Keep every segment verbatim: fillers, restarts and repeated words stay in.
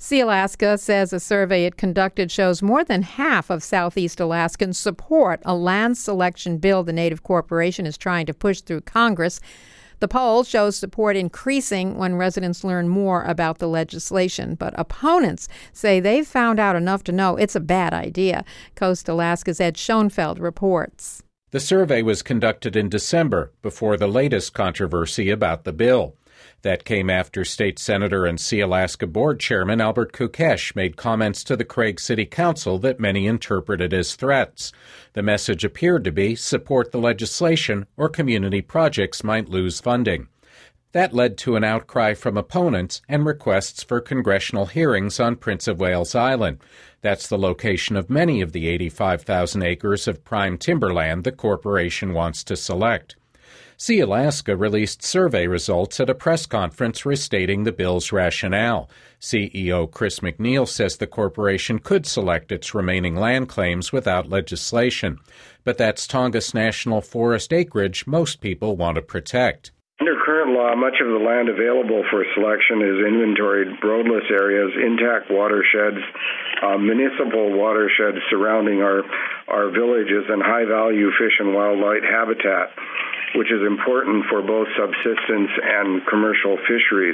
Sealaska says a survey it conducted shows more than half of Southeast Alaskans support a land selection bill the Native Corporation is trying to push through Congress. The poll shows support increasing when residents learn more about the legislation, but opponents say they've found out enough to know it's a bad idea. Coast Alaska's Ed Schoenfeld reports. The survey was conducted in December, before the latest controversy about the bill. That came after State Senator and Sealaska Board Chairman Albert Kukesh made comments to the Craig City Council that many interpreted as threats. The message appeared to be support the legislation or community projects might lose funding. That led to an outcry from opponents and requests for congressional hearings on Prince of Wales Island. That's the location of many of the eighty-five thousand acres of prime timberland the corporation wants to select. Sealaska released survey results at a press conference restating the bill's rationale. C E O Chris McNeil says the corporation could select its remaining land claims without legislation, but that's Tongass National Forest acreage most people want to protect. Under current law, much of the land available for selection is inventoried roadless areas, intact watersheds, uh, municipal watersheds surrounding our, our villages, and high-value fish and wildlife habitat, which is important for both subsistence and commercial fisheries.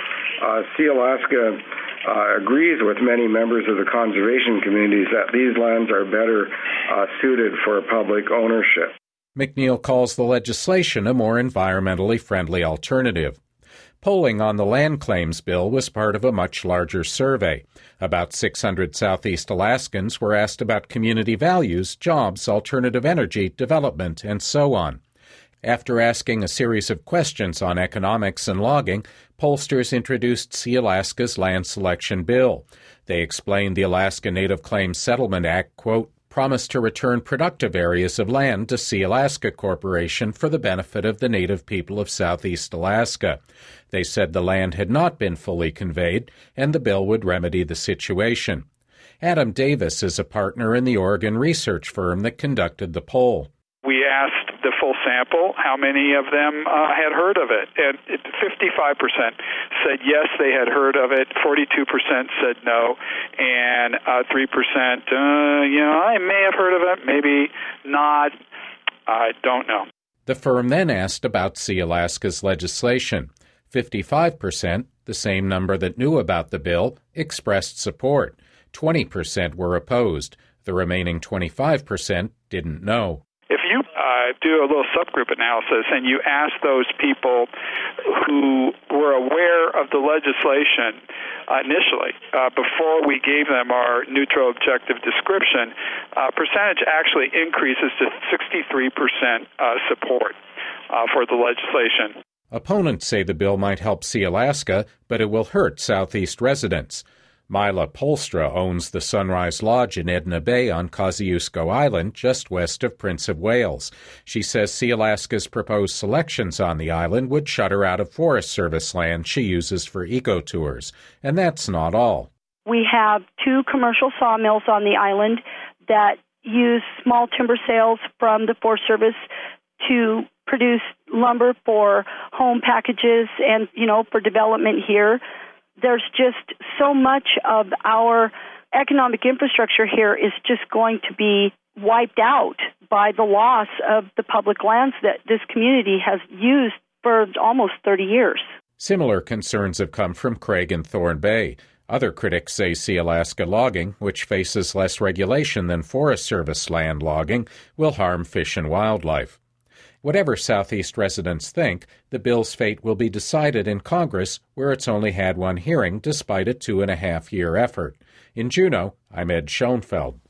Uh, Sealaska uh, agrees with many members of the conservation communities that these lands are better uh, suited for public ownership. McNeil calls the legislation a more environmentally friendly alternative. Polling on the land claims bill was part of a much larger survey. About six hundred Southeast Alaskans were asked about community values, jobs, alternative energy, development, and so on. After asking a series of questions on economics and logging, pollsters introduced Sealaska's land selection bill. They explained the Alaska Native Claims Settlement Act, quote, promised to return productive areas of land to Sealaska Corporation for the benefit of the Native people of Southeast Alaska. They said the land had not been fully conveyed, and the bill would remedy the situation. Adam Davis is a partner in the Oregon research firm that conducted the poll. We asked the full sample how many of them uh, had heard of it, and fifty-five percent said yes, they had heard of it, forty-two percent said no, and uh, three percent, uh, you know, I may have heard of it, maybe not, I don't know. The firm then asked about Sealaska's legislation. fifty-five percent, the same number that knew about the bill, expressed support. twenty percent were opposed. The remaining twenty-five percent didn't know. If you uh, do a little subgroup analysis and you ask those people who were aware of the legislation uh, initially, uh, before we gave them our neutral objective description, uh, percentage actually increases to sixty-three percent uh, support uh, for the legislation. Opponents say the bill might help Sealaska, but it will hurt Southeast residents. Mila Polstra owns the Sunrise Lodge in Edna Bay on Kosciuszko Island, just west of Prince of Wales. She says Sealaska's proposed selections on the island would shut her out of Forest Service land she uses for eco-tours. And that's not all. We have two commercial sawmills on the island that use small timber sales from the Forest Service to produce lumber for home packages and, you know, for development here. There's just so much of our economic infrastructure here is just going to be wiped out by the loss of the public lands that this community has used for almost thirty years. Similar concerns have come from Craig and Thorn Bay. Other critics say Sealaska logging, which faces less regulation than Forest Service land logging, will harm fish and wildlife. Whatever Southeast residents think, the bill's fate will be decided in Congress, where it's only had one hearing despite a two-and-a-half-year effort. In Juneau, I'm Ed Schoenfeld.